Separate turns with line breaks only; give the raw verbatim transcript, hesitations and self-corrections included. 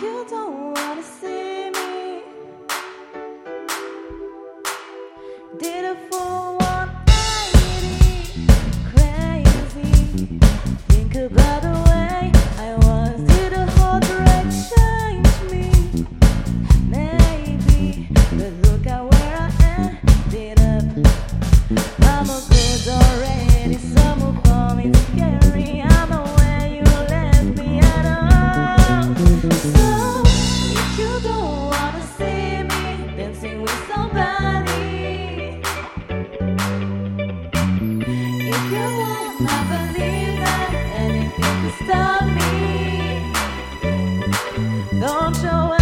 you don't wanna see me, did it for one night, crazy. Think about the way I was, did a heartbreak change me? Maybe, but look at where I ended up. I'm a good already, someone for me scary. I'm the way you left me at all. So if you don't wanna see me dancing with somebody, if you won't, I believe that anything can stop me. Don't show